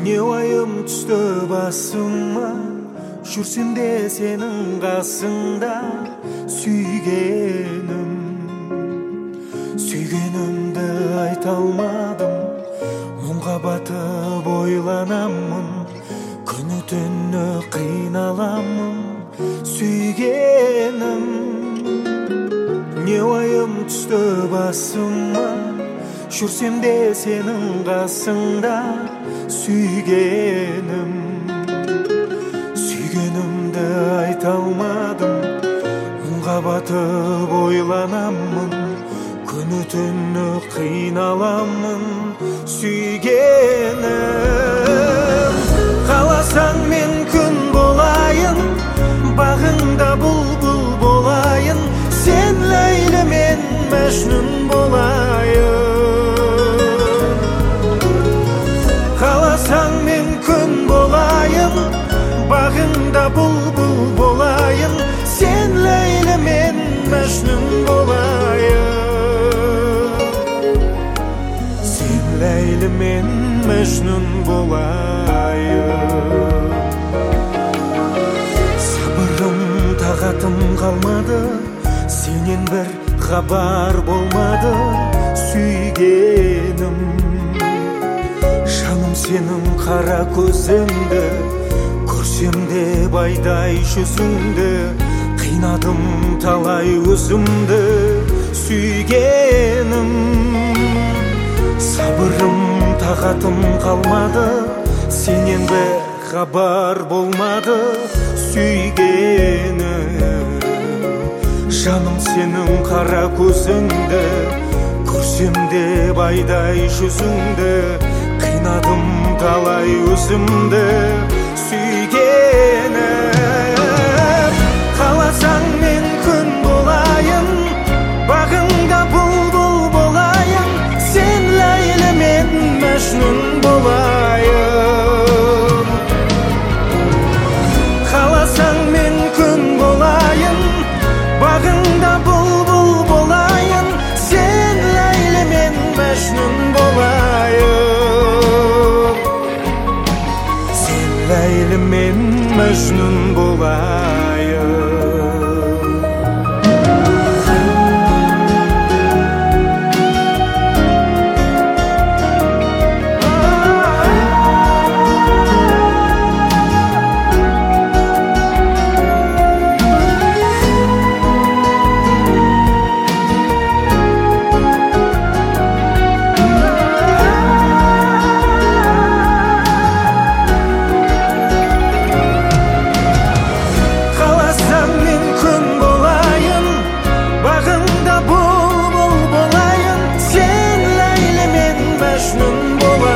Не уайым түсті басыма, жүрсем де сенің қасыңда. Сүйгенімді айта алмадым, мұңға батып ойланамын, күні түні қиналамын. Сүйгенім, не уайым түсті басыма, жүрсем де сенің қасыңда. Сүйгенімді айта алмадым, мұңға батып ойланамын, күні түні қиналамын. Сүйгенім, қаласаң мен күн болайын, бағыңда бұлбұл болайын, сен Ләйлі мен Мәжнүн болайын. Қаласаң мен күн болайын, бағыңда бұлбұл болайын, сен Ләйлі мен Мәжнүн болайын. Сен Ләйлі мен Мәжнүн болайын. Сабырым тағатым қалмады, сенен бір хабар болмады. Сүйгенім, жаным сенің қара көзіңді, көрсем де байдай жүзіңді, қинадым талай өзімді. Сүйгенім, сабырым тағатым қалмады, сенен бір хабар болмады. Сүйгенім, жаным сенің қара көзіңді, көрсем де байдай жүзіңді, қинадым талай өзімді. Сүйгенім, қаласаң мен күн болайын, бағыңда бұлбұл болайын, сен Ләйлі мен Мәжнүн болайын. Қаласаң мен күн болайын, бағыңда бұлбұл болайын, сен Ләйлі мен Мәжнүн болайын. Сен Ләйлі мен Мәжнүн болайын. Мәжнүн болайын.